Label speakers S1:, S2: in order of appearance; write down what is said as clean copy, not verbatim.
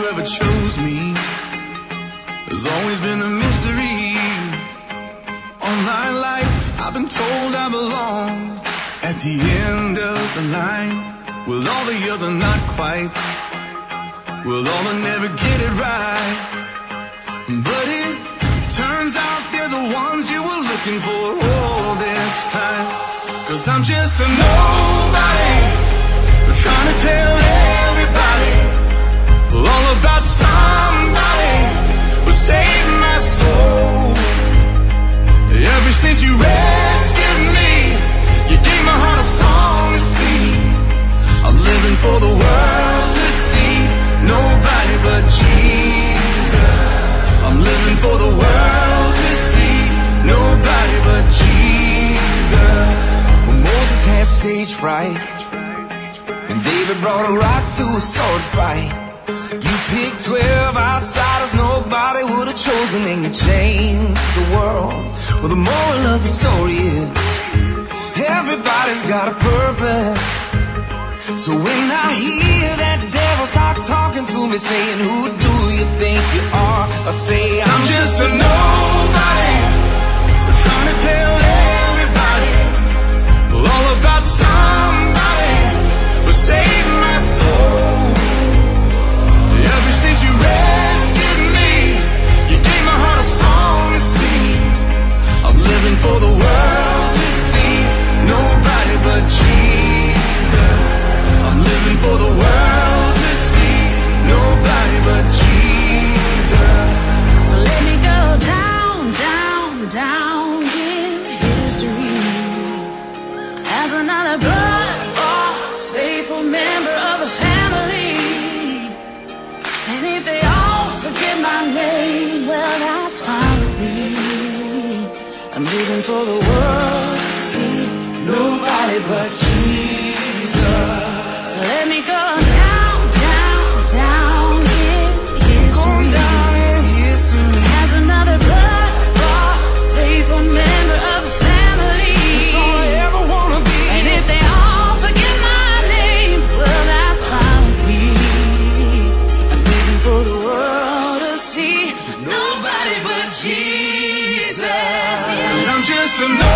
S1: whoever chose me has always been a mystery. All my life I've been told I belong at the end of the line, with all the other not quite, with all that never get it right. But it turns out they're the ones you were looking for all this time. 'Cause I'm just a nobody, trying to tell everybody all about somebody who saved my soul. Ever since you rescued me, you gave my heart a song to sing. I'm living for the world to see, nobody but Jesus. I'm living for the world to see, nobody but Jesus.
S2: When Moses had stage fright and David brought a rock to a sword fight, you picked 12 outsiders nobody would have chosen, and you changed the world. Well, the moral of the story is everybody's got a purpose. So when I hear that devil start talking to me saying, who do you think you are? I say, I'm just a nobody, trying to tell everybody all about somebody who saved my soul. Ever since you rescued me, you gave my heart a song to sing. I'm living for the world to see, nobody but Jesus. I'm living for the world to see, nobody but Jesus.
S3: So let me go down, down, down in history as another blood-bought, faithful member of the family. And if they all forget my name, well, that's fine with me. I'm living for the world to see, nobody but Jesus. So let me go down, down, down in history,
S2: down in history
S3: as another blood-bought, faithful member of the family.
S2: That's all I ever wanna be.
S3: And if they all forget my name, well, that's fine with me. I'm living for the world to see, nobody but Jesus.
S1: 'Cause I'm just a